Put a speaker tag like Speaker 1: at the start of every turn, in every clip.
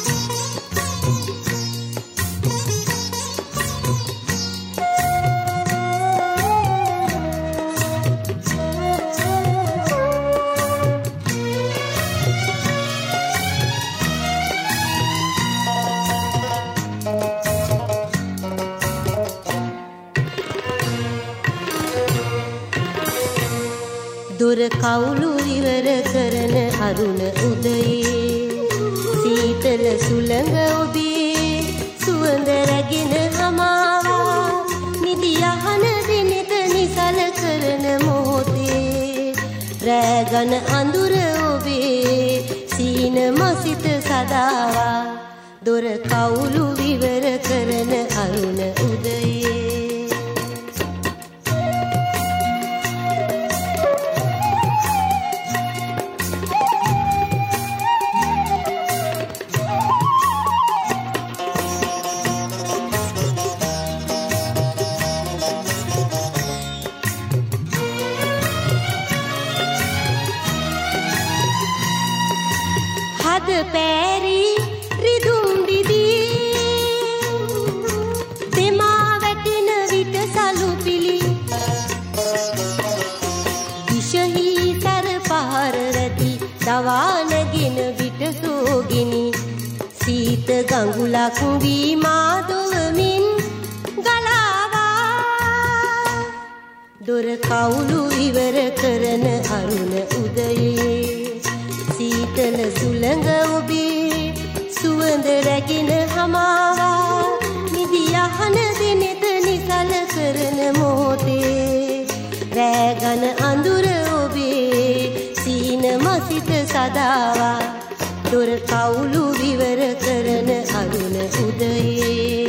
Speaker 1: දොර කවුළු ඉවර කරන අරුණ උදයේ සීතල සුළඟ ඔබේ සුවඳ රැගෙන හමාවා නිදි යහන දිනෙත නිසල කරන මොහොතේ රැගන අඳුර ඔබේ සීන මසිත සදාවා දොර කවුළු ඉවර කරන අරුණ උදයේ හද පෑරි රිදුම් දිදී දෙමා වැටෙන විට සලුපිලි විෂහි සර පහර රැති දවානගෙන විට සෝගිනි සීත ගඟුලක් වී මා දොවමින් ගලාවා දොර කවුළු ඉවර කරන අරුණ උදයේ සීතල සුළඟ ඔබේ සුවඳ රැගෙන හමාවා නිදි යහන දිනෙත නිසල කරන මොහොතේ රැගන අඳුර ඔබේ සීන මසිත සදාවා දොර කවුළු විවර කරන අරුණ උදයේ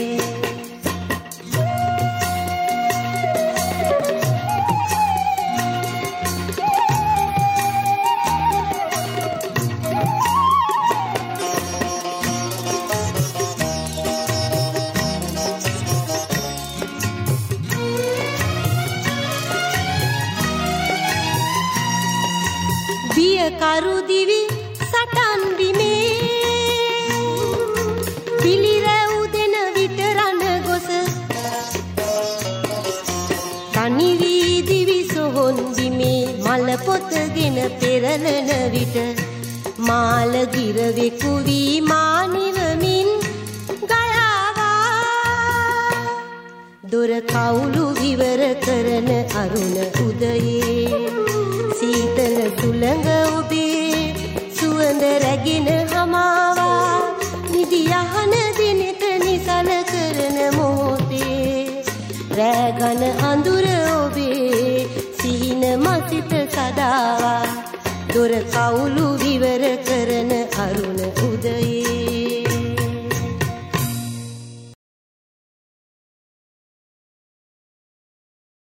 Speaker 1: කරු දිවි සටන් බිමේ පිළිරැව් දෙන විට රණ ගොස තනි වී දිවි සොහොන් බිමේ මල පොතගෙන පෙරලන විට මාල ගිරවෙකු වී මා නිවමින් ගයාවා දොර කවුළු විවර කරන අරුණ උදයේ සීතල සුළඟ ඔබේ සුවඳ රැගෙන හමාවා නිදි යහන දිනෙත නිසල කරන මොහොතේ රැගන අඳුර ඔබේ සිහින මසිත සදාවා දොර කවුළු විවර කරන අරුණ උදයේ